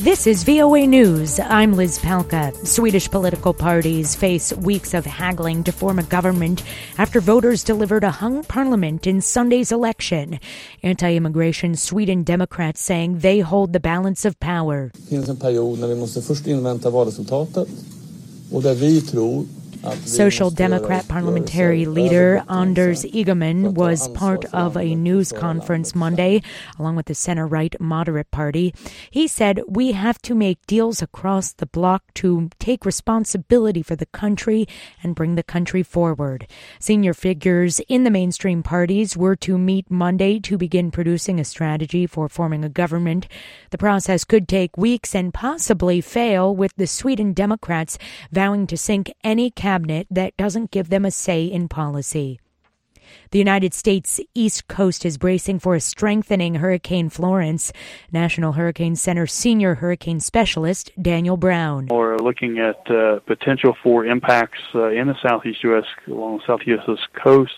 This is VOA News. I'm Liz Palka. Swedish political parties face weeks of haggling to form a government after voters delivered a hung parliament in Sunday's election. Anti-immigration Sweden Democrats saying they hold the balance of power. Det finns en period när vi måste först invänta valresultatet och där vi tror. Social Democrat parliamentary leader Anders Ygeman was part of a news conference Monday, along with the center-right moderate party. He said, "We have to make deals across the bloc to take responsibility for the country and bring the country forward." Senior figures in the mainstream parties were to meet Monday to begin producing a strategy for forming a government. The process could take weeks and possibly fail, with the Sweden Democrats vowing to sink any cabinet that doesn't give them a say in policy. The United States East Coast is bracing for a strengthening Hurricane Florence. National Hurricane Center senior hurricane specialist Daniel Brown. We're looking at potential for impacts in the southeast U.S. along the southeast coast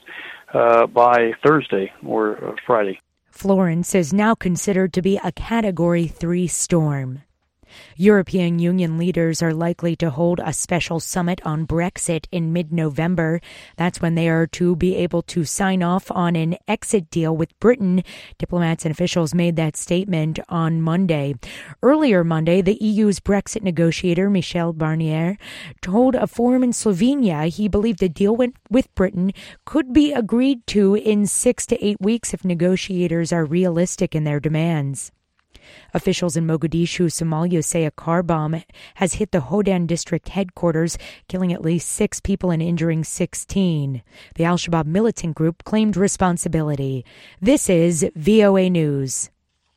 by Thursday or Friday. Florence is now considered to be a Category 3 storm. European Union leaders are likely to hold a special summit on Brexit in mid-November. That's when they are to be able to sign off on an exit deal with Britain. Diplomats and officials made that statement on Monday. Earlier Monday, the EU's Brexit negotiator, Michel Barnier, told a forum in Slovenia he believed a deal with Britain could be agreed to in 6 to 8 weeks if negotiators are realistic in their demands. Officials in Mogadishu, Somalia, say a car bomb has hit the Hodan district headquarters, killing at least 6 people and injuring 16. The Al-Shabaab militant group claimed responsibility. This is VOA News.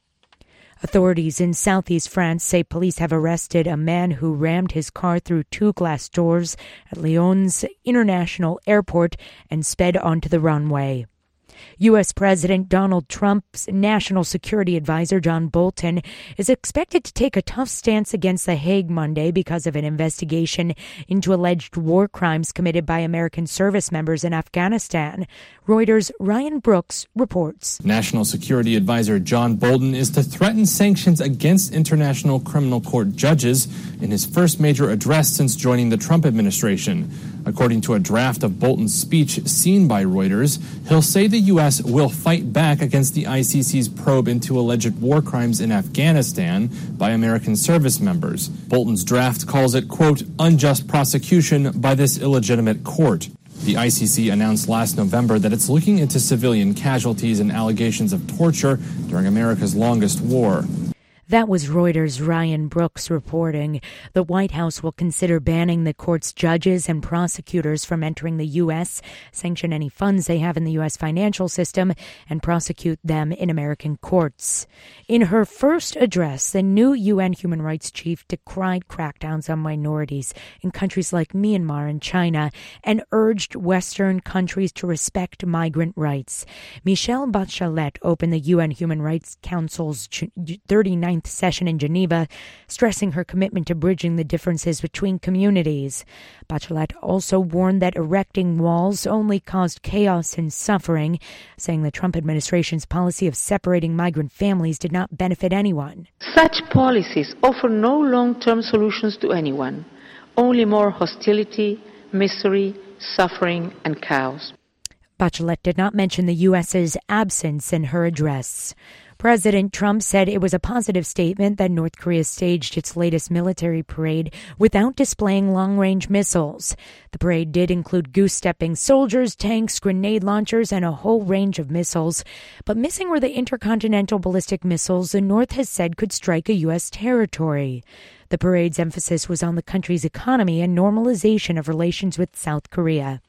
Authorities in southeast France say police have arrested a man who rammed his car through 2 glass doors at Lyon's International Airport and sped onto the runway. U.S. President Donald Trump's national security advisor, John Bolton, is expected to take a tough stance against The Hague Monday because of an investigation into alleged war crimes committed by American service members in Afghanistan. Reuters' Ryan Brooks reports. National Security Advisor John Bolton is to threaten sanctions against International Criminal Court judges in his first major address since joining the Trump administration. According to a draft of Bolton's speech seen by Reuters, he'll say the U.S. will fight back against the ICC's probe into alleged war crimes in Afghanistan by American service members. Bolton's draft calls it, quote, unjust prosecution by this illegitimate court. The ICC announced last November that it's looking into civilian casualties and allegations of torture during America's longest war. That was Reuters' Ryan Brooks reporting. The White House will consider banning the court's judges and prosecutors from entering the U.S., sanction any funds they have in the U.S. financial system, and prosecute them in American courts. In her first address, the new UN human rights chief decried crackdowns on minorities in countries like Myanmar and China and urged Western countries to respect migrant rights. Michelle Bachelet opened the UN Human Rights Council's 39th session in Geneva, stressing her commitment to bridging the differences between communities. Bachelet also warned that erecting walls only caused chaos and suffering, saying the Trump administration's policy of separating migrant families did not benefit anyone. Such policies offer no long-term solutions to anyone, only more hostility, misery, suffering, and chaos. Bachelet did not mention the U.S.'s absence in her address. President Trump said it was a positive statement that North Korea staged its latest military parade without displaying long-range missiles. The parade did include goose-stepping soldiers, tanks, grenade launchers, and a whole range of missiles. But missing were the intercontinental ballistic missiles the North has said could strike a U.S. territory. The parade's emphasis was on the country's economy and normalization of relations with South Korea.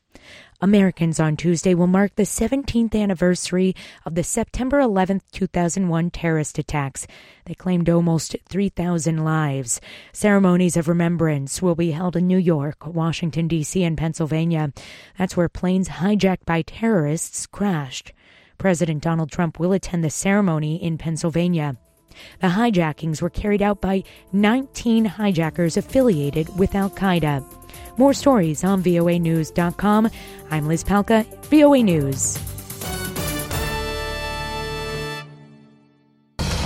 Americans on Tuesday will mark the 17th anniversary of the September 11, 2001 terrorist attacks. They claimed almost 3,000 lives. Ceremonies of remembrance will be held in New York, Washington, D.C., and Pennsylvania. That's where planes hijacked by terrorists crashed. President Donald Trump will attend the ceremony in Pennsylvania. The hijackings were carried out by 19 hijackers affiliated with Al-Qaeda. More stories on voanews.com. I'm Liz Palka, VOA News.